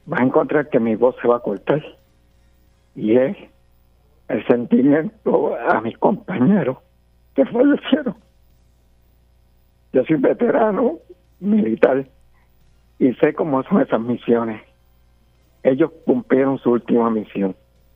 vas a encontrar que mi voz se va a cortar. Y es el sentimiento a mis compañeros que fallecieron. Yo soy veterano militar y sé cómo son esas misiones. Ellos cumplieron su última misión.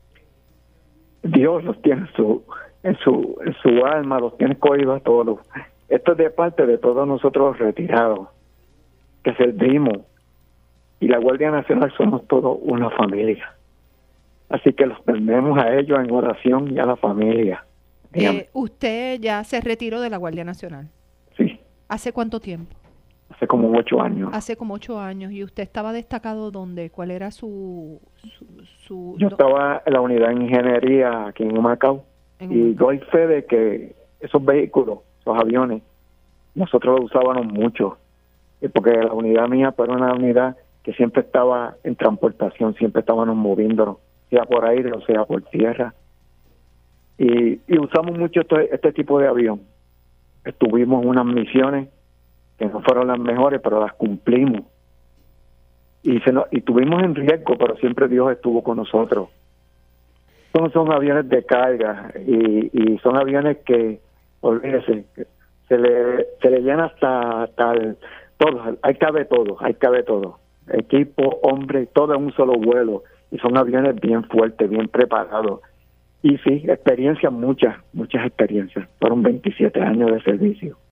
Dios los tiene en su alma, los tiene cogidos a todos. Esto es de parte de todos nosotros retirados, que servimos. Y la Guardia Nacional somos todos una familia. Así que los tendemos a ellos en oración y a la familia. ¿Usted ya se retiró de la Guardia Nacional? Sí. ¿Hace cuánto tiempo? Hace como 8 años. Hace como 8 años. ¿Y usted estaba destacado dónde? ¿Cuál era su Yo estaba en la unidad de ingeniería aquí en Humacao. Y doy fe de que esos vehículos, esos aviones, nosotros los usábamos mucho. Porque la unidad mía era una unidad que siempre estaba en transportación, siempre estábamos moviéndonos, sea por aire o sea por tierra. Y usamos mucho este tipo de avión. Estuvimos en unas misiones que no fueron las mejores, pero las cumplimos. Y tuvimos en riesgo, pero siempre Dios estuvo con nosotros. Son aviones de carga y son aviones que, olvídese, se le llena hasta todo, ahí cabe todo. Equipo, hombre, todo en un solo vuelo. Y son aviones bien fuertes, bien preparados. Y sí, experiencias, muchas experiencias. Fueron 27 años de servicio.